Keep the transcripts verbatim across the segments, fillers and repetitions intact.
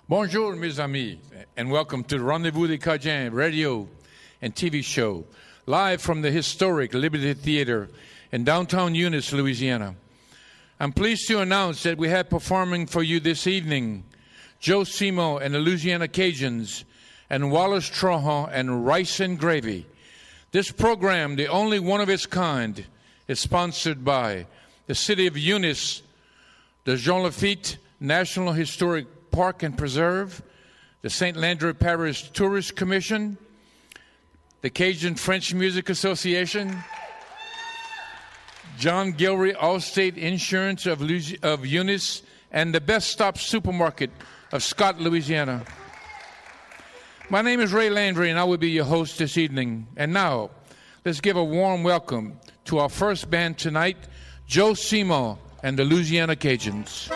Bonjour, mes amis, and welcome to the Rendezvous des Cajuns radio and T V show, live from the historic Liberty Theater in downtown Eunice, Louisiana. I'm pleased to announce that we have performing for you this evening Joe Simo and the Louisiana Cajuns and Wallace Trahan and Rice and Gravy. This program, the only one of its kind, is sponsored by the City of Eunice, the Jean Lafitte National Historic Park and Preserve, the Saint Landry Parish Tourist Commission, the Cajun French Music Association, John Gilry Allstate Insurance of, Louis- of Eunice, and the Best Stop Supermarket of Scott, Louisiana. My name is Ray Landry, and I will be your host this evening. And now, let's give a warm welcome to our first band tonight, Joe Simo and the Louisiana Cajuns.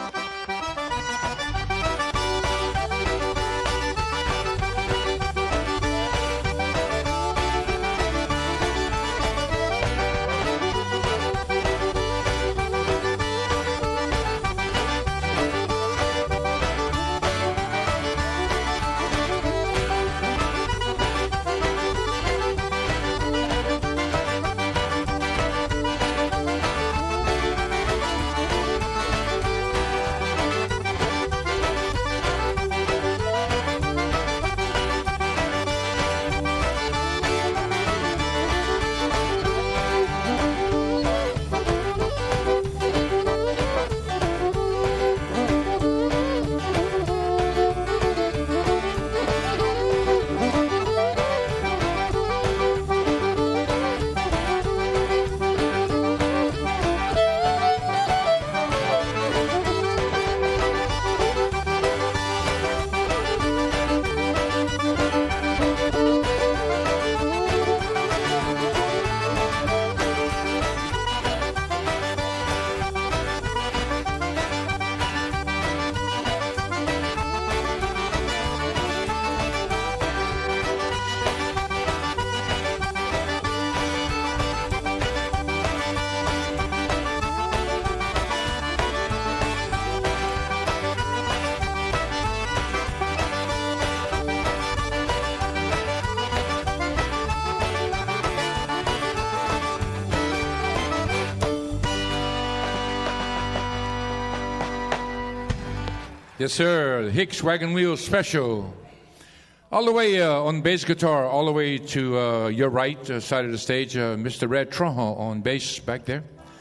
Yes, sir. Hicks Wagon Wheel Special. All the way uh, on bass guitar, all the way to uh, your right uh, side of the stage, uh, Mister Red Trahan on bass back there.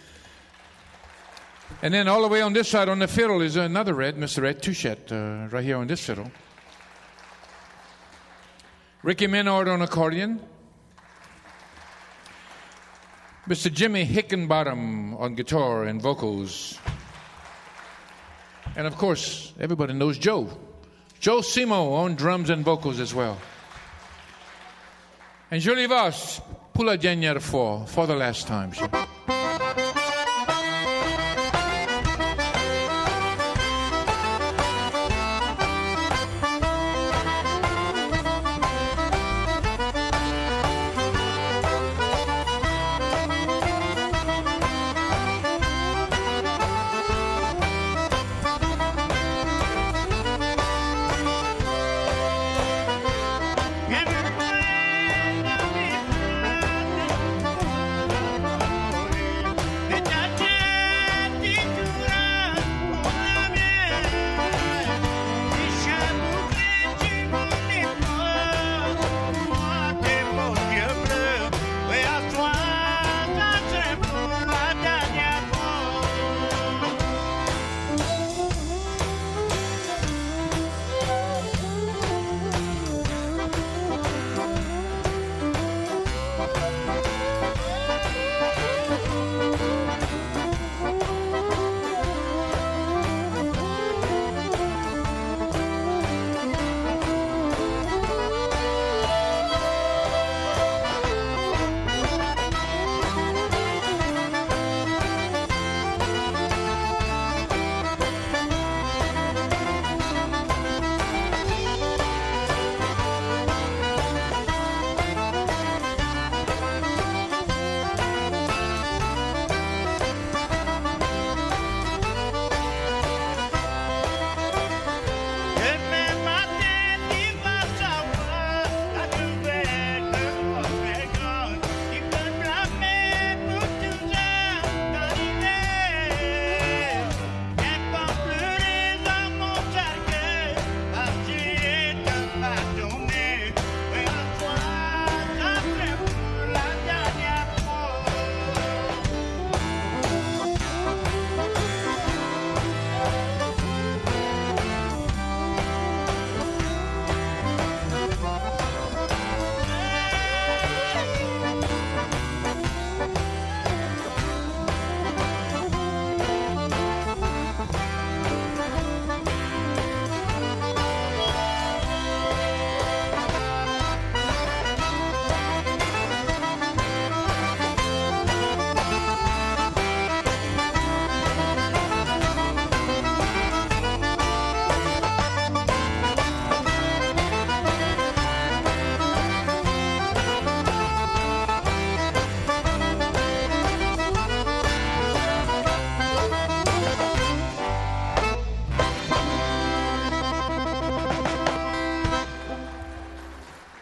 And then all the way on this side on the fiddle is another Red, Mister Red Touchette, uh, right here on this fiddle. Ricky Menard on accordion. Mister Jimmy Hickenbottom on guitar and vocals. And, of course, everybody knows Joe. Joe Simo on drums and vocals as well. And Julie Voss, pour la dernière fois, for the last time.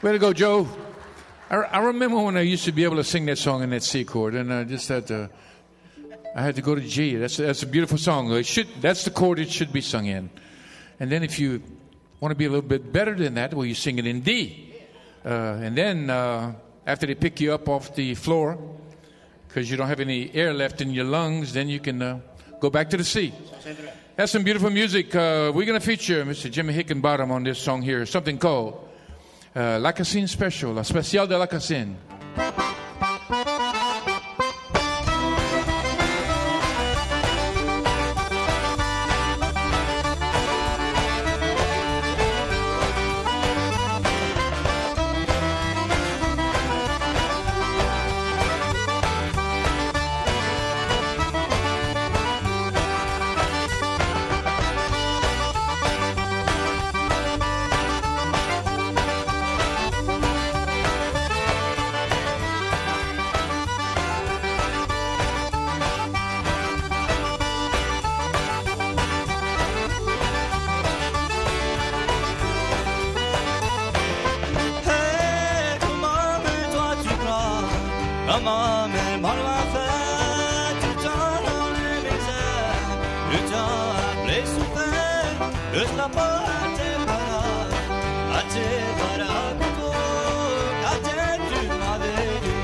Way to go, Joe. I, I remember when I used to be able to sing that song in that C chord, and I just had to, I had to go to G. That's, that's a beautiful song. It should, that's the chord it should be sung in. And then if you want to be a little bit better than that, well, you sing it in D. Uh, and then uh, after they pick you up off the floor, because you don't have any air left in your lungs, then you can uh, go back to the C. That's some beautiful music. Uh, we're going to feature Mister Jimmy Hickenbottom on this song here, something called uh, La Cassine Special, La Special de la Cassine. Maman, mais mal la fête, tout le temps dans les misères, le temps appelé souffert, le snapper à tes parages, à tes parages, à tes tu m'avais dit.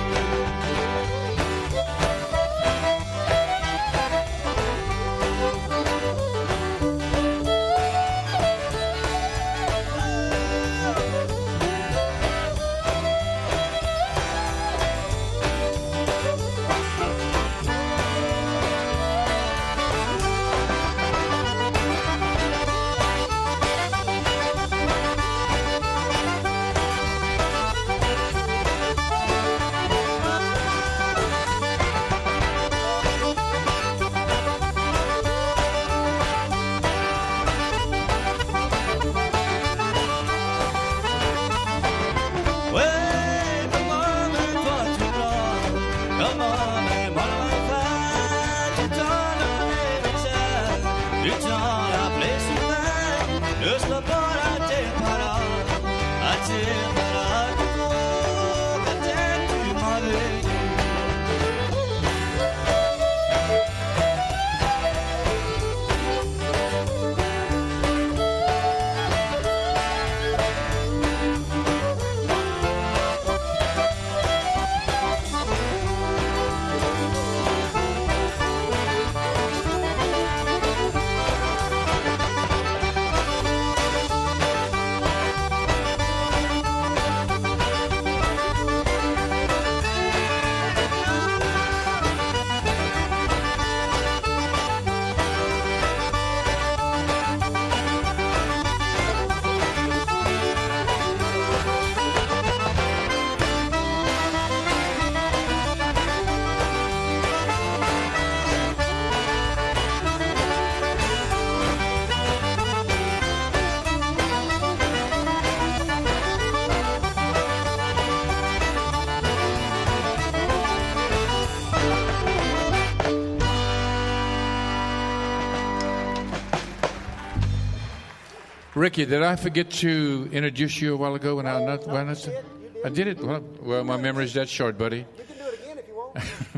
Ricky, did I forget to introduce you a while ago when I not? When I, I did it. Well, well, my memory's that short, buddy. You can do it again if you want.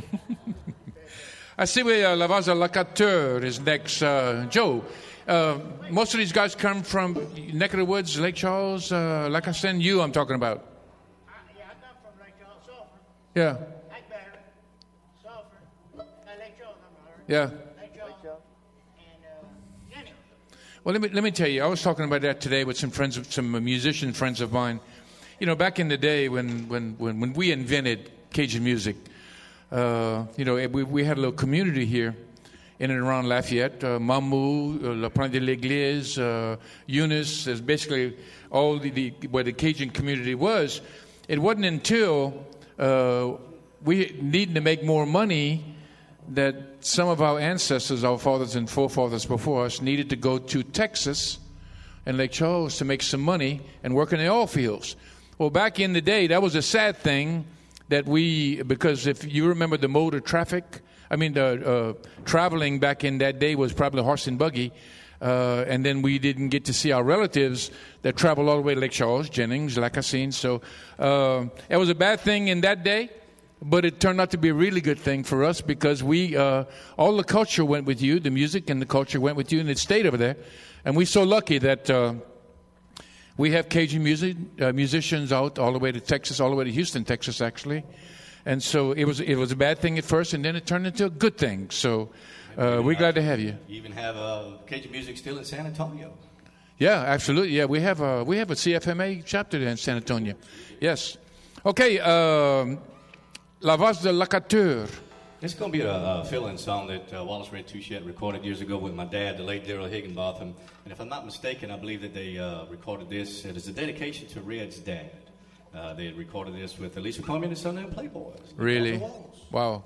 I see we uh, Lavaza Lacateur is next. Uh, Joe, uh, most of these guys come from neck of the woods, Lake Charles, uh, like I said, you I'm talking about. Uh, yeah, I come from Lake Charles, Sulphur, Yeah, Lake Battery, Sulphur, uh, Lake Charles, I'm sorry. yeah. Lake Charles, and uh, Jenny. Well, let me let me tell you. I was talking about that today with some friends, some musician friends of mine. You know, back in the day when when when, when we invented Cajun music, uh, you know, we we had a little community here in and around Lafayette. Uh, Mamou, uh, La Pointe de l'Église, uh, Eunice, is basically all the, the where the Cajun community was. It wasn't until uh, we needed to make more money that some of our ancestors, our fathers and forefathers before us, needed to go to Texas and Lake Charles to make some money and work in the oil fields. Well, back in the day, that was a sad thing that we, because if you remember the mode of traffic, I mean, the uh, traveling back in that day was probably horse and buggy. Uh, and then we didn't get to see our relatives that traveled all the way to Lake Charles, Jennings, Lacassine. So uh, it was a bad thing in that day, but it turned out to be a really good thing for us because we, uh, all the culture went with you, the music and the culture went with you, and it stayed over there. And we're so lucky that uh, we have Cajun music, uh, musicians out all the way to Texas, all the way to Houston, Texas, actually. And so it was it was a bad thing at first, and then it turned into a good thing. So uh, we're glad to have you. You even have uh, Cajun music still in San Antonio. Yeah, absolutely. Yeah, we have a we have a C F M A chapter there in San Antonio. Yes. Okay. Um, La Voz de Lacateur. This is going to be a, a fill-in song that uh, Wallace Red Touchette recorded years ago with my dad, the late Daryl Higginbotham. And if I'm not mistaken, I believe that they uh, recorded this. It is a dedication to Red's dad. Uh, they had recorded this with Alicia Cormier and Son and Playboys. Really? Wow.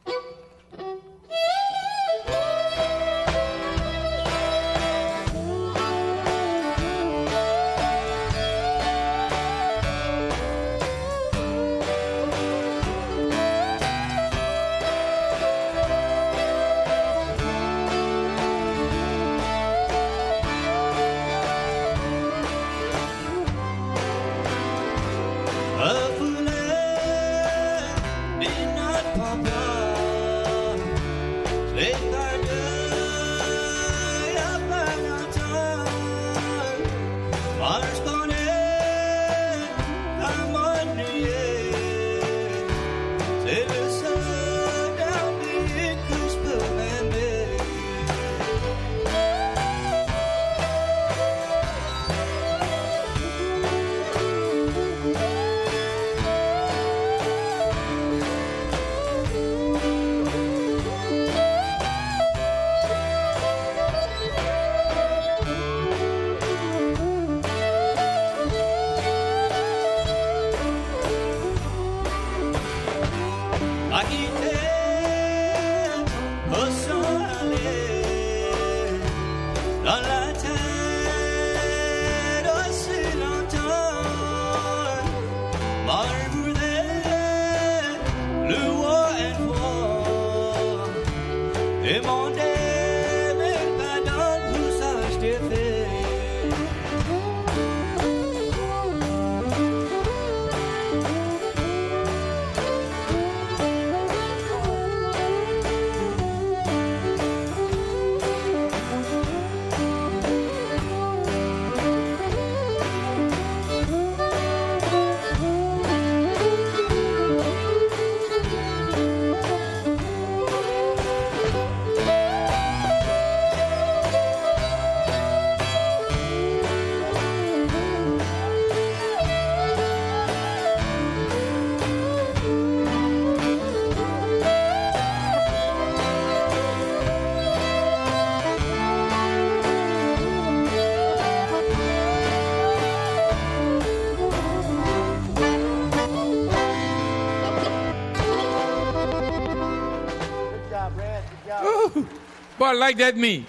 Boy, I like that me.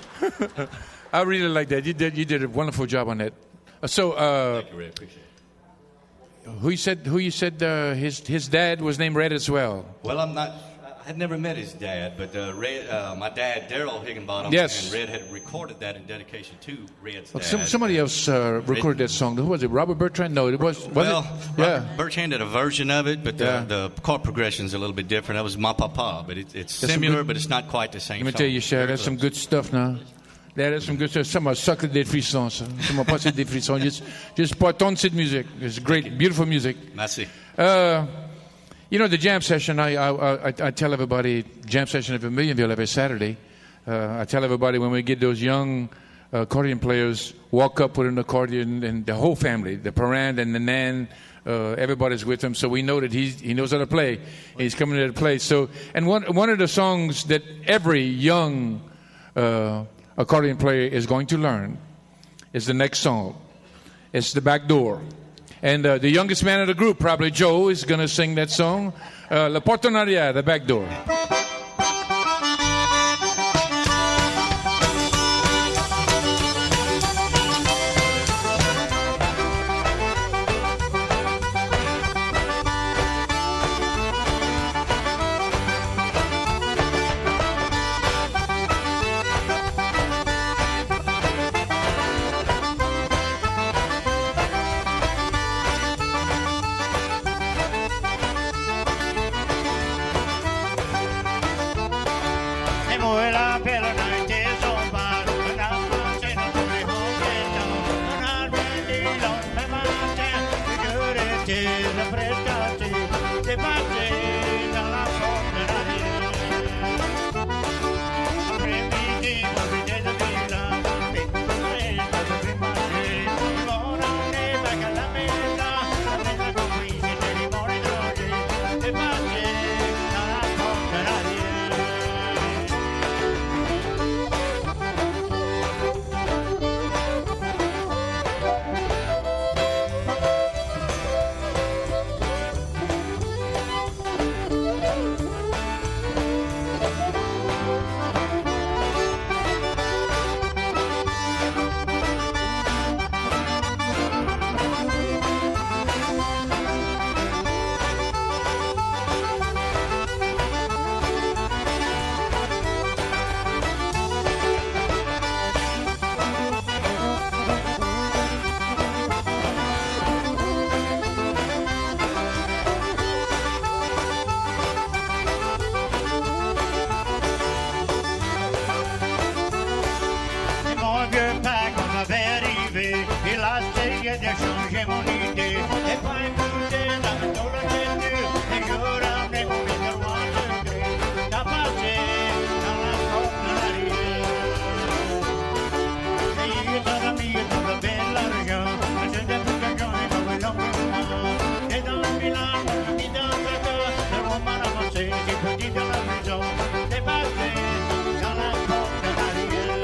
I really like that. You did you did a wonderful job on that. Uh, so, uh, Thank you, Red. Appreciate it. who you said who you said uh, his his dad was named Red as well? Well, I'm not. I had never met his dad, but uh, Red, uh, my dad, Daryl Higginbotham, Yes. and Red had recorded that in dedication to Red's Well, dad. some, somebody else uh, recorded that song. Who was it? Robert Bertrand? No, it was. was well, it? Robert Yeah. Bertrand did a version of it, but the, Yeah. the chord progression is a little bit different. That was Ma Papa, but it, it's That's some similar, good- but it's not quite the same Let me song. tell you, Cher, Very that's some close. good stuff now. That is some good stuff. Ça m'a sacré des frissons, ça. Ça m'a passé des frissons. Just, just pas tant de cette musique. It's great, beautiful music. Merci. Uh, you know, the jam session, I, I, I, I tell everybody, jam session at Vermilionville every Saturday. Uh, I tell everybody when we get those young uh, accordion players walk up with an accordion, and the whole family, the parent and the nan, uh, everybody's with him, so we know that he's, he knows how to play. He's coming there to play. So, and one, one of the songs that every young uh, accordion player is going to learn is the next song. It's The Back Door. And uh, the youngest man of the group, probably Joe, is going to sing that song. Uh, La Porte en Arrière, The Back Door. passé, j'ai dû changer mon idée. Et pas écouter la méthode de Dieu. Et je ramenais mon vision en degré. T'as passé dans la porte de l'arrière. Et il est un ami, il trouve bel l'argent. Mais je n'ai plus qu'un joint, il m'a long que moi. Et dans le Milan, on dit dans le cœur, le roman avancé, qui peut dire dans la maison. T'es passé dans la porte de l'arrière.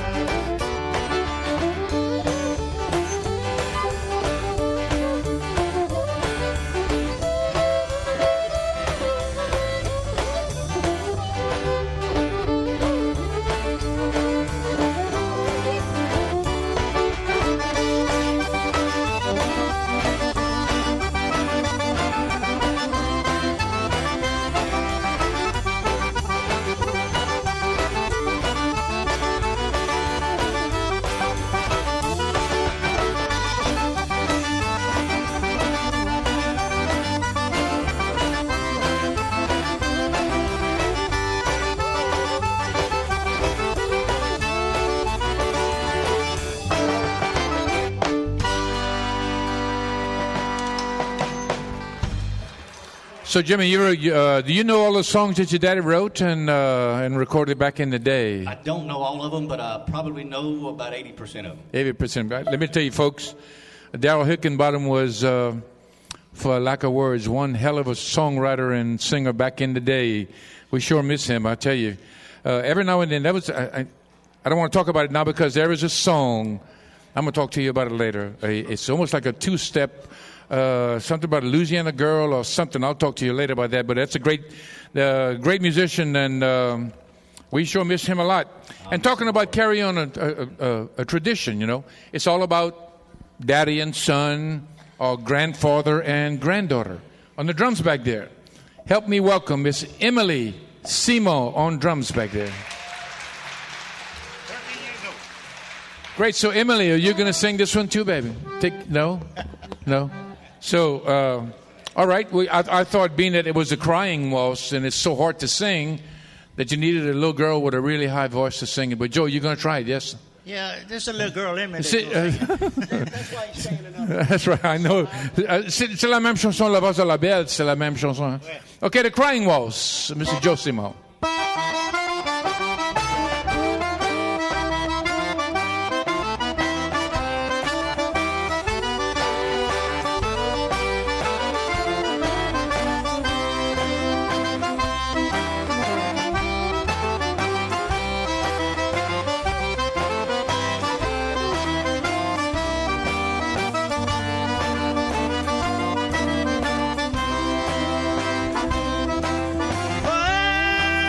So, Jimmy, you were, uh, do you know all the songs that your daddy wrote and uh, and recorded back in the day? I don't know all of them, but I probably know about eighty percent of them. eighty percent. Let me tell you, folks, Daryl Hickenbottom was, uh, for lack of words, one hell of a songwriter and singer back in the day. We sure miss him, I tell you. Uh, every now and then, that was, I, I, I don't want to talk about it now because there is a song. I'm going to talk to you about it later. It's almost like a two-step, uh, something about a Louisiana girl or something. I'll talk to you later about that. But that's a great, uh, great musician, and um, we sure miss him a lot. And talking about carry on a, a, a, a tradition, you know, it's all about daddy and son, or grandfather and granddaughter. On the drums back there, help me welcome Miss Emily Simo on drums back there. Great. So, Emily, are you going to sing this one too, baby? Take no, no. So, uh, all right. We, I, I thought, being that it was a crying waltz and it's so hard to sing, that you needed a little girl with a really high voice to sing it. But Joe, you're going to try it, yes? Yeah, there's a little girl in me. C'est, that uh, goes sing. That's why he's singing another. That's right, I know. Uh, c'est, c'est la même chanson, La Voix de la Belle, c'est la même chanson. Hein? Okay, the crying waltz, Mister Joe Simo. When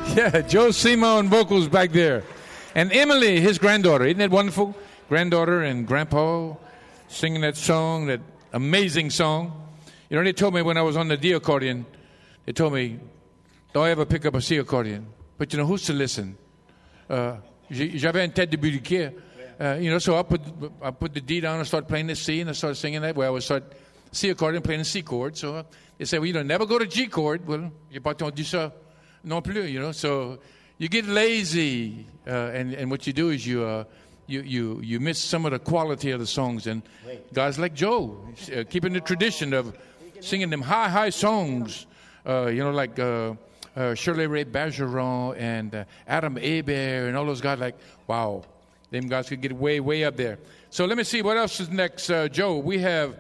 Yeah, Joe Simo on vocals back there. And Emily, his granddaughter. Isn't that wonderful? Granddaughter and grandpa singing that song, that amazing song. You know, they told me when I was on the D accordion, they told me, don't ever pick up a C accordion. But you know, who's to listen? Uh, j'avais une tête de Buliquier. Uh, you know, so I put I put the D down and start playing the C, and I started singing that way. I would start C accordion, playing the C chord. So uh, they say, well, you don't never go to G chord. Well, j'ai pas entendu ça non plus, you know. So you get lazy, uh, and and what you do is you uh, you you you miss some of the quality of the songs. And guys like Joe, uh, keeping the tradition of singing them high high songs, uh, you know, like. Uh, Uh, Shirley Ray Bergeron and uh, Adam Hebert and all those guys, like, wow, them guys could get way, way up there. So let me see, what else is next, uh, Joe? We have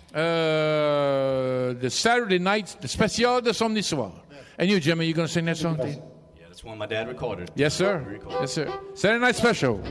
uh, the Saturday night, the Spécial de Samedi Soir. And you, Jimmy, you going to sing that song? Yeah, that's one my dad recorded. Yes, sir. Yes, sir. Saturday Night Special.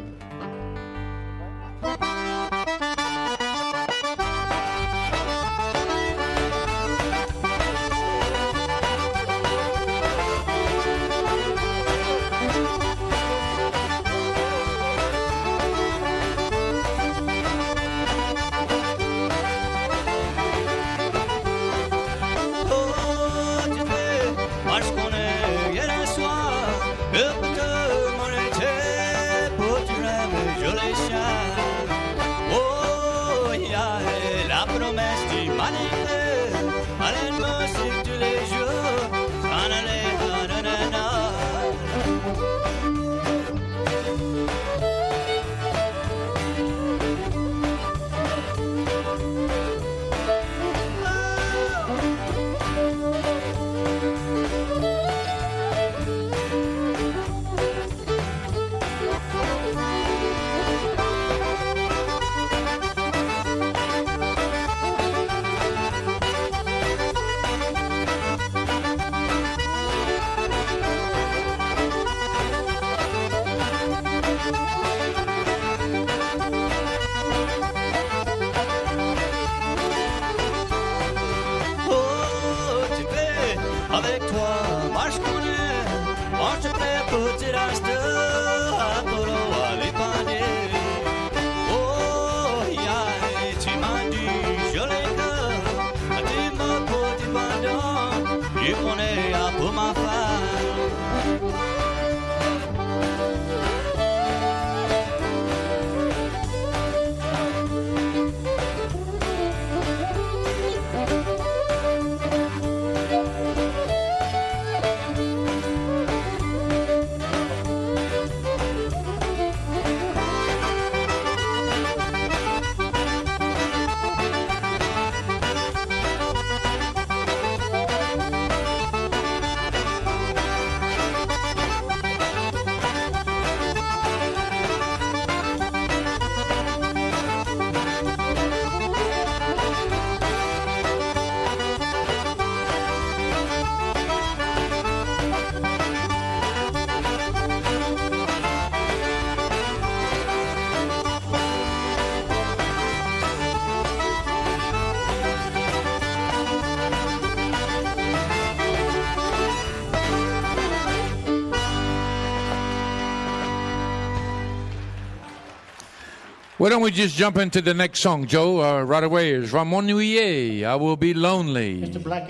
Why don't we just jump into the next song, Joe, uh, right away. Is Ramon Nuillet, I Will Be Lonely. mister Black,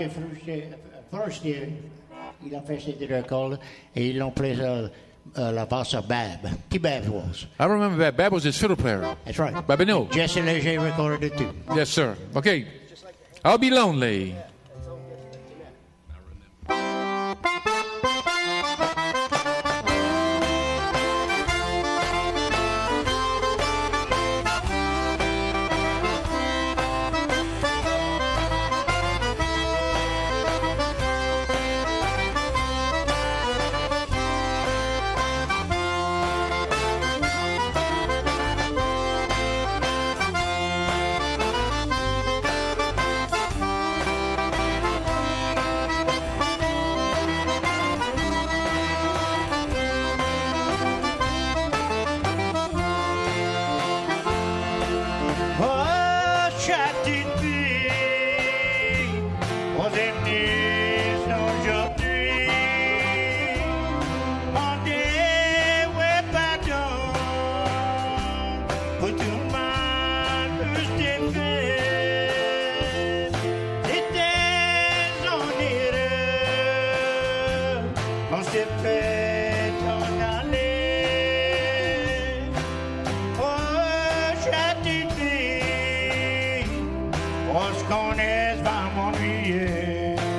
first year, il a fait ses deux records et ils l'ont pris euh, euh, la basse à Bab. Qui Bab was? I remember that. Bab was his fiddle player. That's right. Babineau. Jesse Leger recorded it too. Yes, sir. Okay. I'll Be Lonely. Thank fait t'en aller. Oh, chère fille, on se connaît, va m'ennuyer.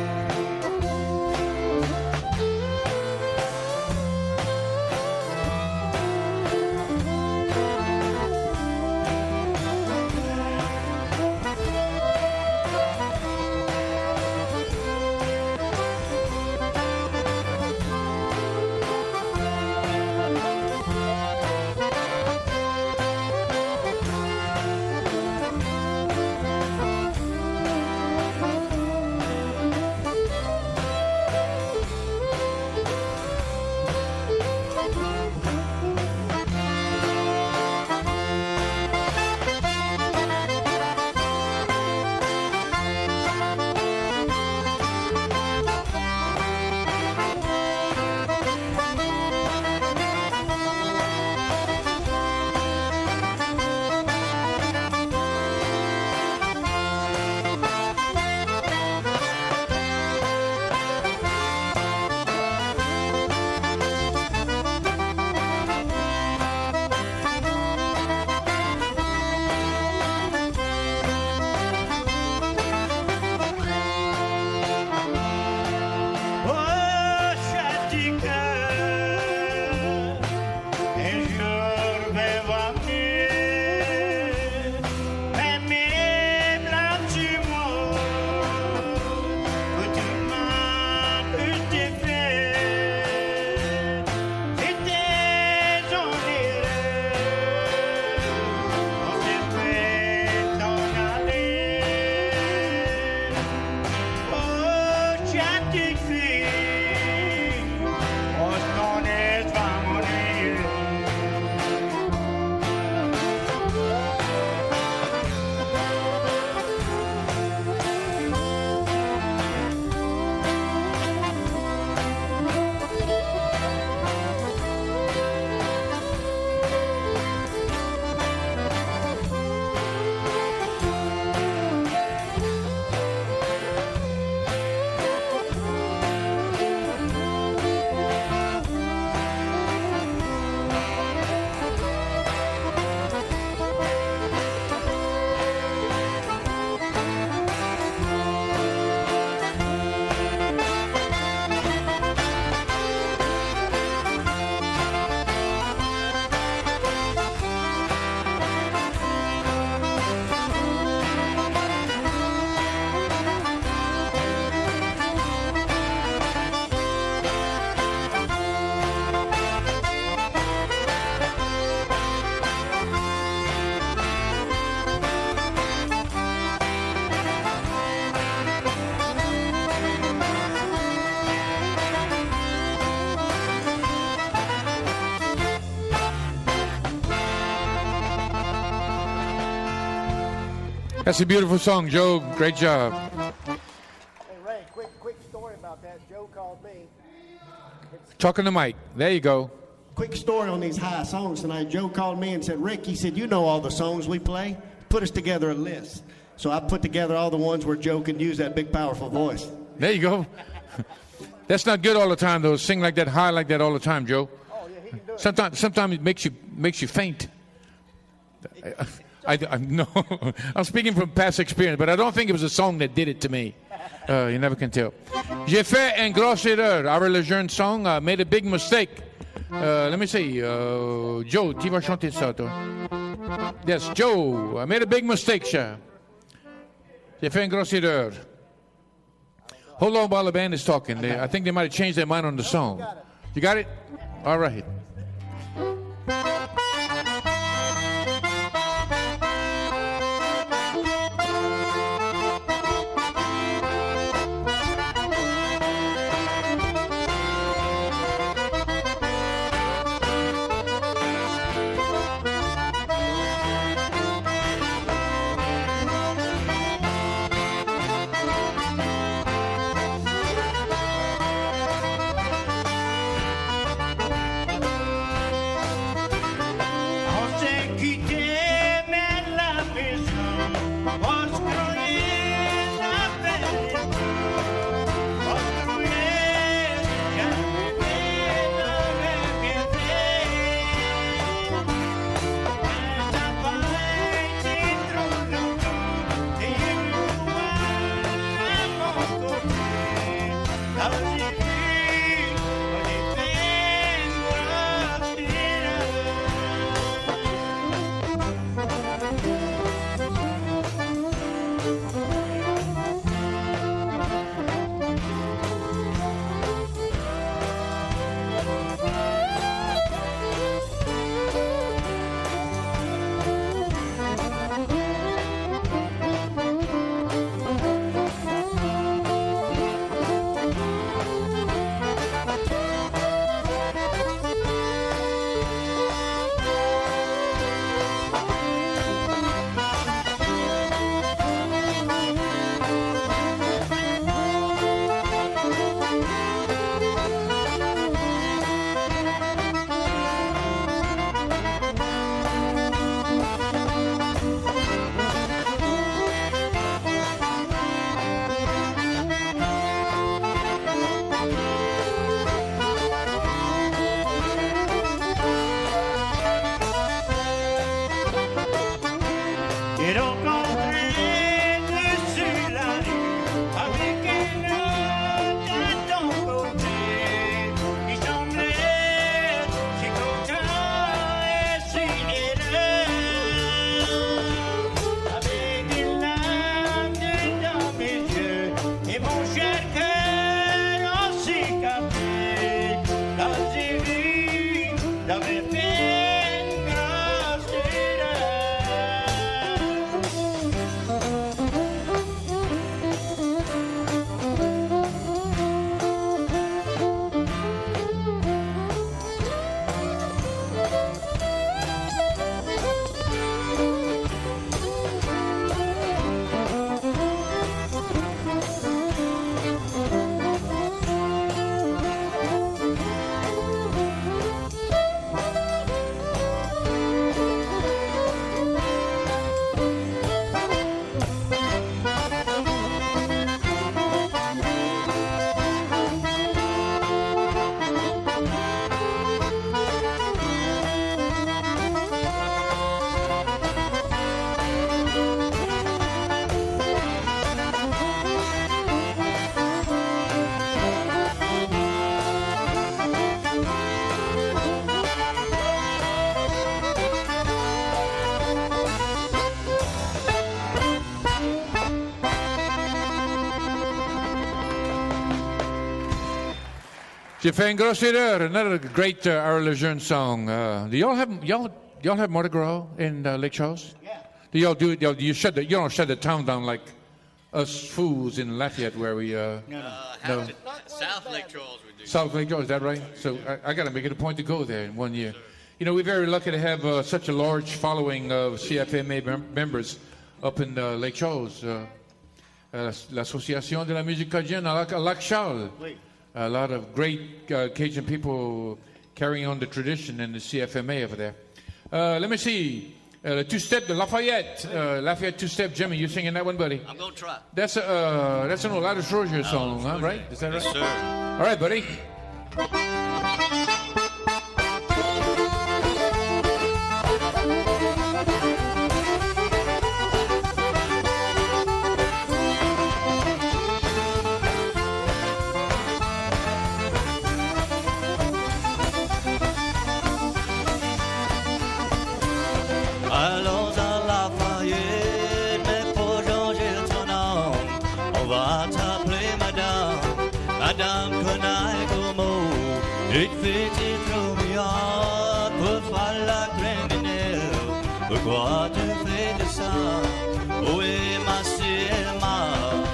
That's a beautiful song, Joe. Great job. Hey, Ray, quick, quick story about that. Joe called me. Talking to Mike. There you go. Quick story on these high songs tonight. Joe called me and said, Rick, he said, you know all the songs we play. Put us together a list. So I put together all the ones where Joe can use that big, powerful voice. There you go. That's not good all the time, though. Sing like that, high like that all the time, Joe. Oh, yeah, he can do it. Sometimes, sometimes it makes you makes you faint. I, I, I no, I'm speaking from past experience, but I don't think it was a song that did it to me. Uh, you never can tell. J'ai fait une grosse erreur. Our Lejeune song uh, made a big mistake. Uh, let me see. Uh, Joe, tu vas chanter ça, toi? Yes, Joe. I made a big mistake, cher. J'ai fait une grosse erreur. Hold on while the band is talking. They, I think they might have changed their mind on the song. You got it? All right. J'ai fait une grosse erreur. Another great uh, Our Lejeune song. Uh, do y'all have y'all y'all have Mardi Gras in uh, Lake Charles? Yeah. Do y'all do it? Y'all, you shut the you don't shut the town down like us fools in Lafayette where we uh, No, no. Uh, No. Hampton, South Lake Charles we do. South Lake Charles. Is that right? So I, I got to make it a point to go there in one year. You know, we're very lucky to have uh, such a large following of C F M A mem- members up in uh, Lake Charles. Uh, uh, L'Association de la Musique Cajun à Lac, à Lac Charles. Oui. A lot of great uh, Cajun people carrying on the tradition in the C F M A over there. Uh, let me see. Uh, the two-step, the Lafayette. Uh, Lafayette two-step. Jimmy, you singing that one, buddy? I'm going to try. That's a, uh, that's an Ola Schroeder song, huh? Right? Is that right? Yes, sir. All right, buddy. Allons à Lafayette, mais pour changer ton nom, on va t'appeler Madame, Madame Conaille-Como. Il fait trop bien pour faire la criminelle. Pourquoi tu fais de ça? Oui, ma Selma.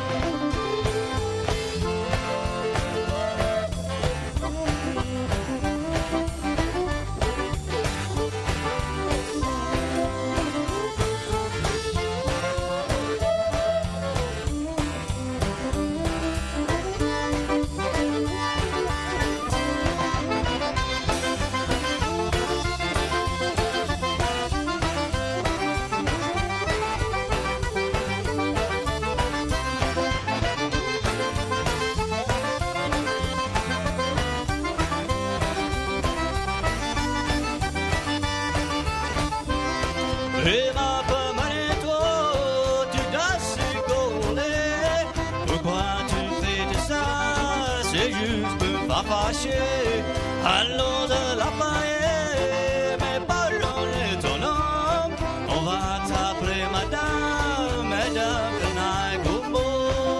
Et ma pomme toi, tu dois rigoler. Pourquoi tu fais de ça? C'est juste pour pas fâcher. Allons à Lafayette, mais pas changer ton nom. On va t'appeler Madame, Madame Conaille-Como.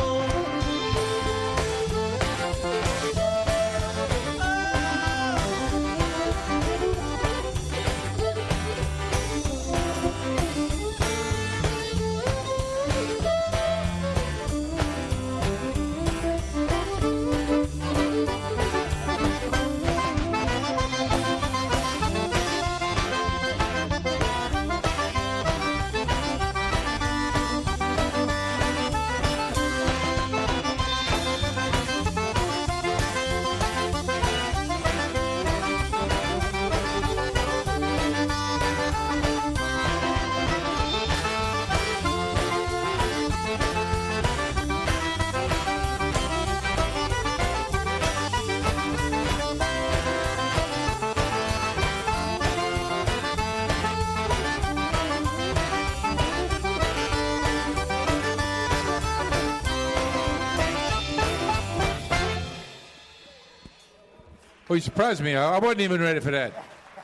Oh, you surprised me. I I wasn't even ready for that.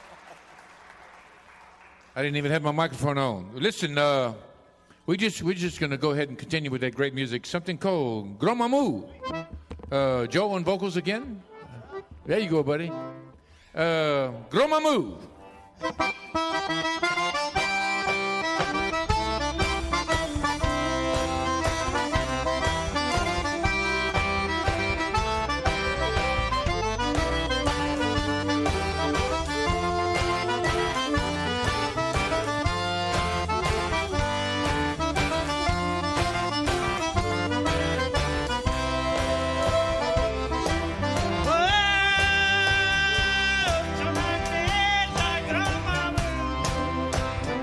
I didn't even have my microphone on. Listen, uh, we just we're just gonna go ahead and continue with that great music. Something called Gros Mamou. Uh, Joe on vocals again. There you go, buddy. Uh, Gros Mamou. Oh,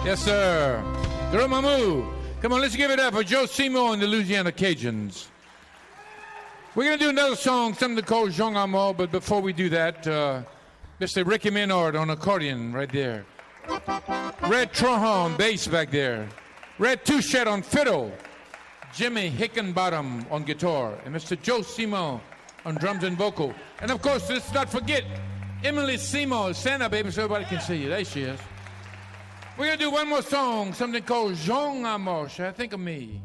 Yes, sir. Gros Mamou. Come on, let's give it up for Joe Simo and the Louisiana Cajuns. We're going to do another song, something called Jean Amour, but before we do that, uh, Mister Ricky Maynard on accordion right there. Red Trohan on bass back there. Red Touchette on fiddle. Jimmy Hickenbottom on guitar. And Mister Joe Simo on drums and vocal. And of course, let's not forget Emily Simo. Stand up, baby, so everybody can see you. There she is. We're going to do one more song, something called Jean Amour. I think of me.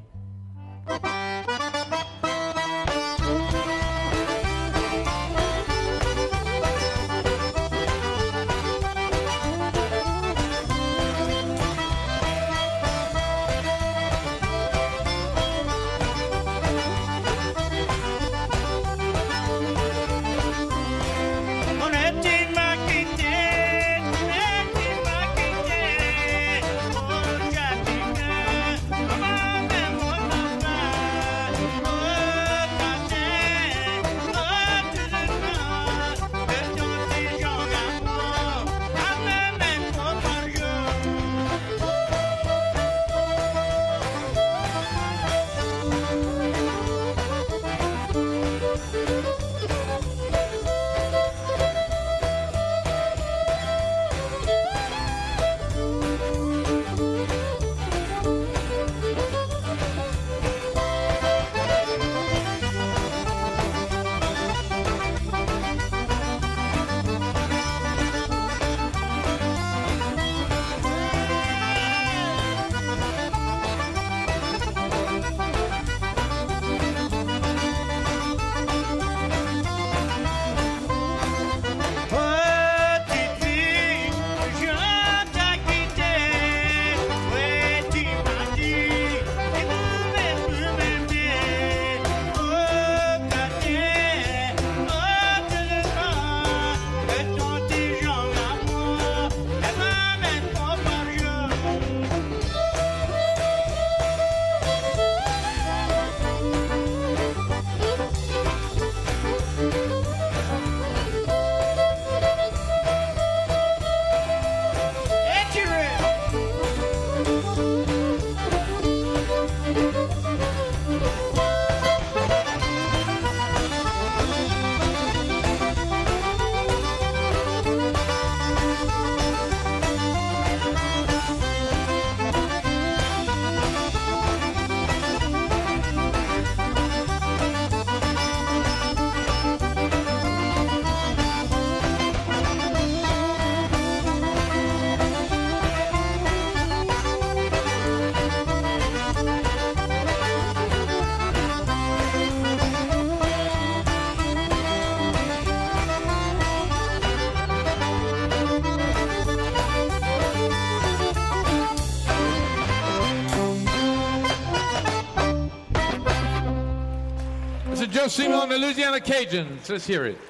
Joe Simo and the Louisiana Cajuns. Let's hear it.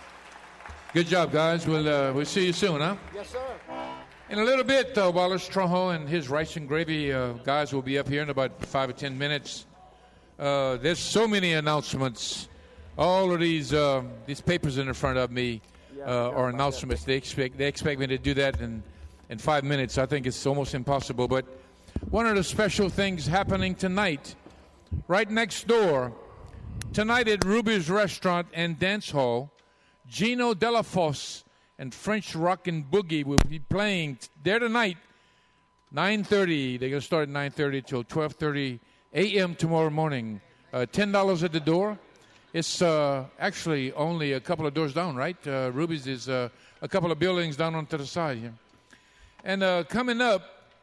Good job, guys. We'll uh, we'll see you soon, huh? Yes, sir. In a little bit, uh, Wallace Troho and his rice and gravy uh, guys will be up here in about five or ten minutes. Uh, there's so many announcements. All of these uh, these papers in front of me uh, are announcements. They expect they expect me to do that in in five minutes. I think it's almost impossible. But one of the special things happening tonight, right next door. Tonight at Ruby's Restaurant and Dance Hall, Gino Delafosse and French Rock and Boogie will be playing there tonight, nine thirty. They're going to start at nine thirty till twelve thirty a.m. tomorrow morning. Uh, ten dollars at the door. It's uh, actually only a couple of doors down, right? Uh, Ruby's is uh, a couple of buildings down onto the side here. And uh, coming up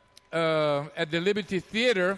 uh, at the Liberty Theater,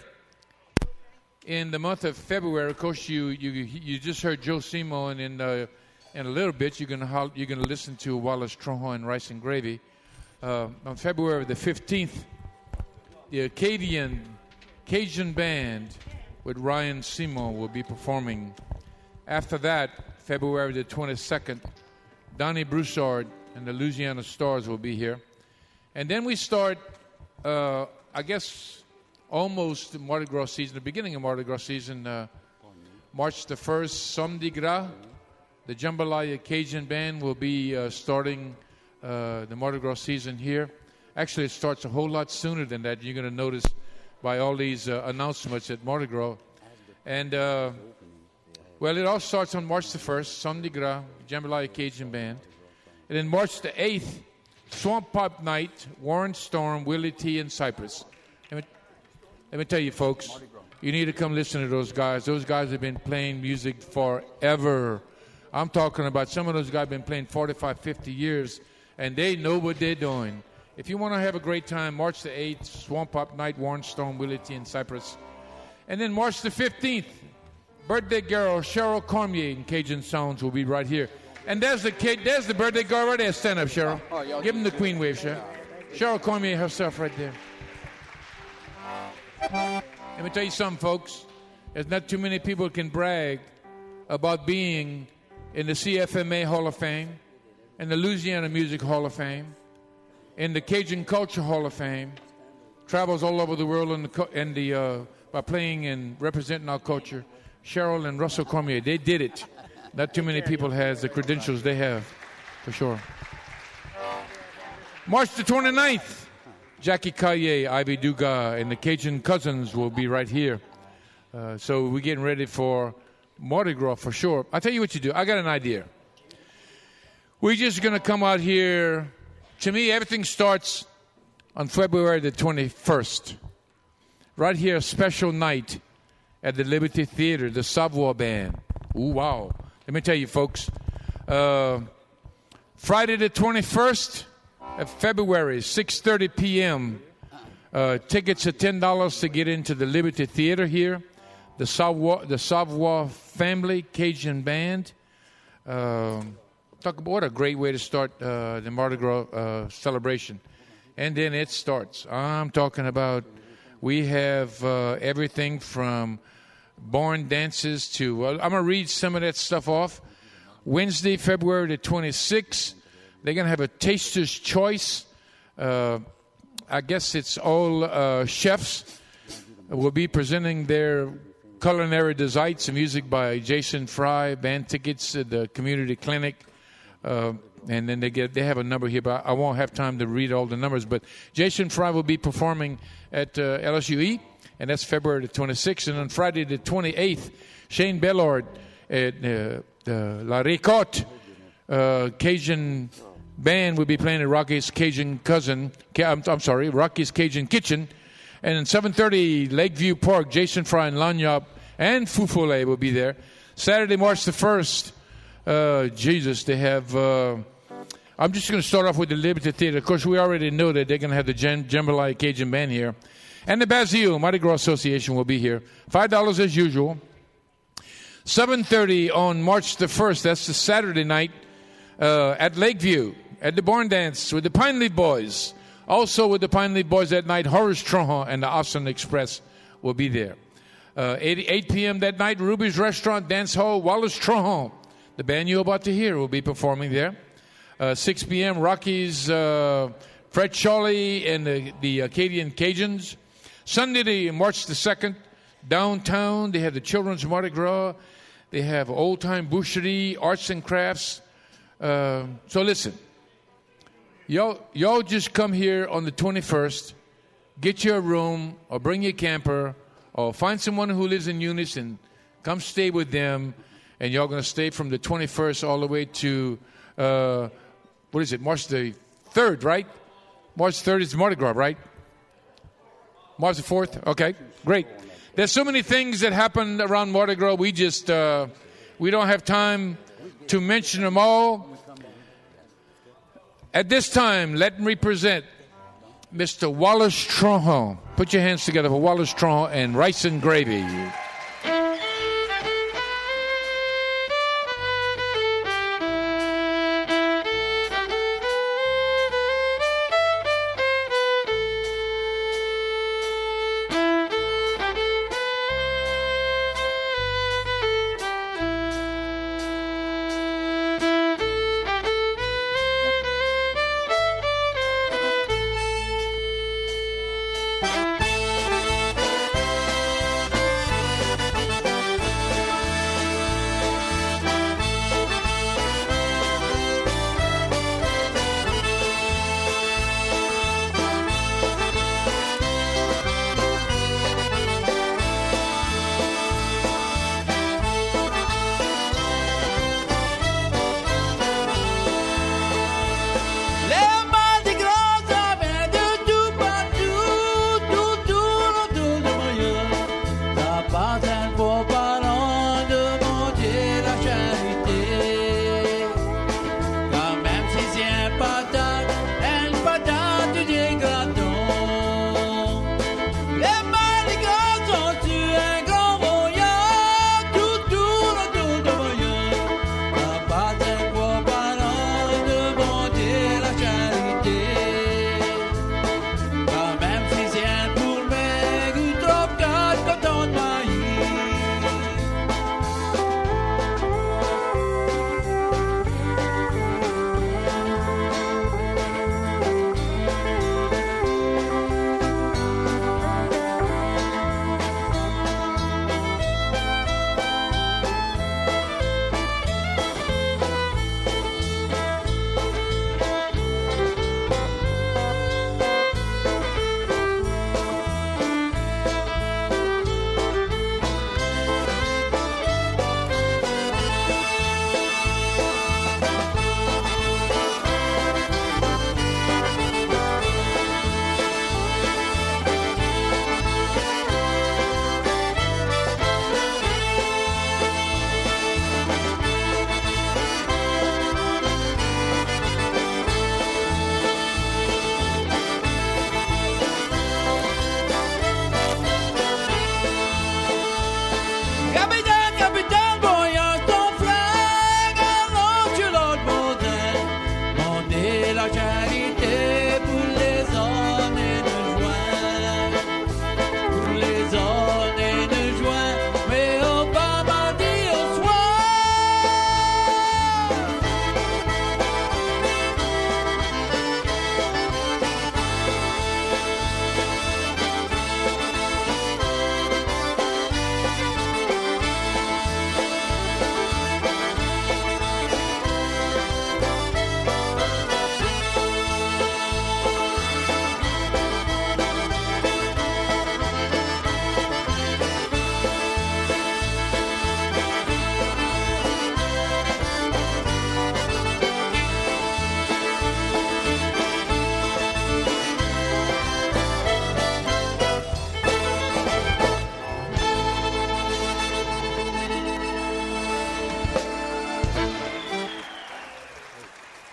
in the month of February, of course, you you you just heard Joe Simo, and in uh, in a little bit you're gonna you're gonna listen to Wallace Troho and Rice and Gravy. Uh, on February the fifteenth, the Acadian Cajun Band with Ryan Simo will be performing. After that, February the twenty-second, Donnie Broussard and the Louisiana Stars will be here, and then we start, uh, I guess. Almost Mardi Gras season, the beginning of Mardi Gras season, uh, March the first, Samedi Gras. The Jambalaya Cajun Band will be uh, starting uh, the Mardi Gras season here. Actually, it starts a whole lot sooner than that. You're going to notice by all these uh, announcements at Mardi Gras. And, uh, well, it all starts on March the first, Samedi Gras, Jambalaya Cajun Band. And then March the eighth, Swamp Pop Night, Warren Storm, Willie T, and Cypress. Let me, let me tell you, folks, you need to come listen to those guys. Those guys have been playing music forever. I'm talking about some of those guys have been playing forty-five, fifty years, and they know what they're doing. If you want to have a great time, March the eighth, Swamp Pop Night, Warren Storm, Willie T, and Cypress. And then March the fifteenth, birthday girl Cheryl Cormier and Cajun Sounds will be right here. And there's the kid, there's the birthday girl right there. Stand up, Cheryl. Give him the queen wave, Cheryl. Cheryl Cormier herself right there. Let me tell you something, folks. There's not too many people can brag about being in the C F M A Hall of Fame, in the Louisiana Music Hall of Fame, in the Cajun Culture Hall of Fame, travels all over the world in the, in the, uh, by playing and representing our culture. Cheryl and Russell Cormier, they did it. Not too many people has the credentials they have, for sure. March the twenty-ninth, Jackie Collier, Ivy Dugas, and the Cajun Cousins will be right here. Uh, so we're getting ready for Mardi Gras for sure. I'll tell you what you do. I got an idea. We're just going to come out here. To me, everything starts on February the twenty-first. Right here, a special night at the Liberty Theater, the Savoir Band. Ooh, wow. Let me tell you, folks. Uh, Friday the twenty-first of February, six thirty p.m. Uh, tickets are ten dollars to get into the Liberty Theater here. The Savoir, the Savoir Family Cajun Band. Uh, talk about what a great way to start uh, the Mardi Gras uh, celebration. And then it starts. I'm talking about we have uh, everything from barn dances to, well, I'm going to read some of that stuff off. Wednesday, February the twenty-sixth, they're going to have a taster's choice. Uh, I guess it's all uh, chefs will be presenting their culinary delights, music by Jason Fry, band tickets at the community clinic. Uh, and then they get they have a number here, but I won't have time to read all the numbers. But Jason Fry will be performing at uh, L S U E, and that's February the twenty-sixth. And on Friday the twenty-eighth, Shane Bellard at uh, uh, La Ricotte uh, Cajun Band will be playing at Rocky's Cajun Cousin. I'm, I'm sorry, Rocky's Cajun Kitchen. And at seven thirty, Lakeview Park, Jason Fry and Lanyap and Fufole will be there. Saturday, March the first, uh, Jesus, they have... Uh, I'm just going to start off with the Liberty Theater. Of course, we already know that they're going to have the Jam- Jambalaya Cajun Band here. And the Basile Mardi Gras Association will be here. five dollars as usual. seven thirty on March the first, that's the Saturday night, uh, at Lakeview, at the Barn Dance with the Pine Leaf Boys. Also with the Pine Leaf Boys that night, Horace Tronjon and the Austin Express will be there. Uh, eight p.m. that night, Ruby's Restaurant, Dance Hall, Wallace Tronjon. The band you're about to hear will be performing there. Uh, six p.m., Rocky's uh, Fred Charlie and the, the Acadian Cajuns. Sunday, the, March the second, downtown, they have the Children's Mardi Gras. They have old-time boucherie, arts and crafts. Uh, so listen, y'all, y'all just come here on the twenty-first, get your room or bring your camper or find someone who lives in Eunice and come stay with them. And y'all going to stay from the twenty-first all the way to... Uh, What is it, March the third, right? March third is Mardi Gras, right? March the fourth? Okay, great. There's so many things that happen around Mardi Gras. We just, uh, we don't have time to mention them all. At this time, let me present Mister Wallace Tronjon. Put your hands together for Wallace Tronjon and Rice and Gravy.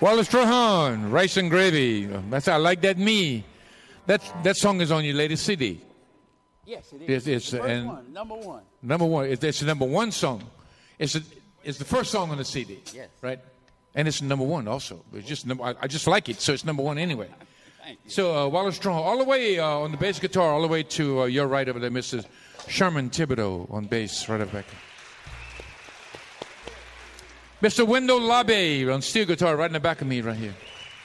Wallace Trahan, Rice and Gravy. That's I like that me. That that song is on your latest C D. Yes, it is. It's, it's First and one, number one. number one. It's, it's the number one song. It's a, it's the first song on the C D. Yes. Right. And it's number one also. It's just number, I, I just like it, so it's number one anyway. Thank you. So uh, Wallace Trahan, all the way uh, on the bass guitar, all the way to uh, your right over there, Mister Sherman Thibodeau on bass, right up back. Mister Wendell Labe on steel guitar, right in the back of me, right here.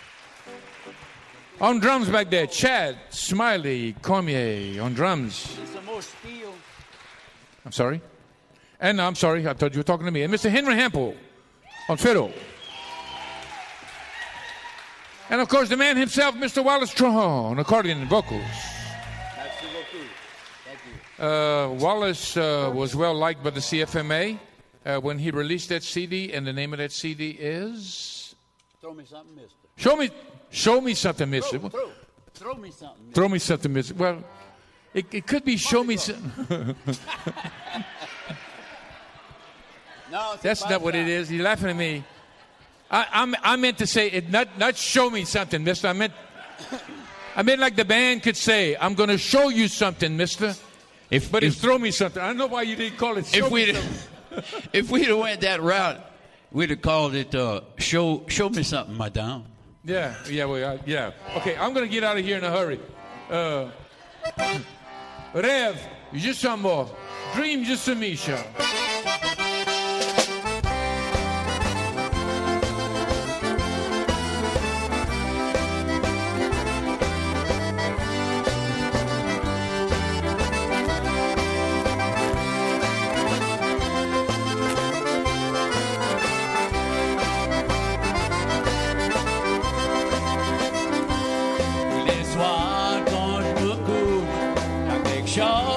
On drums back there, Chad Smiley Cormier on drums. Some more steel. I'm sorry. And I'm sorry, I thought you were talking to me. And Mister Henry Hampel on fiddle. And of course, the man himself, Mister Wallace Trahan on accordion and vocals. Merci beaucoup. Thank you. Uh, Wallace uh, was well liked by the C F M A uh, when he released that C D, and the name of that C D is Throw me something, mister. Show Me, Show Me Something, Mister Throw, throw, throw me something, mister. Throw Me Something, Mister Well, it, it could be Show Me Something. No, it's That's a not what it five-time. is. You're laughing at me. I, I'm, I meant to say it, not not show me something, Mister I meant, I meant like the band could say, "I'm going to show you something, Mister" If, But if, it's throw me something. I don't know why you didn't call it show if me we'd something. if we'd have went that route, we'd have called it uh, "Show Show Me Something, Madame." Yeah, yeah, well, uh, yeah. Okay, I'm going to get out of here in a hurry. Uh, Rev, juste un mot. Dream juste un Misha. Les soirs quand je me couche, il y a quelque chose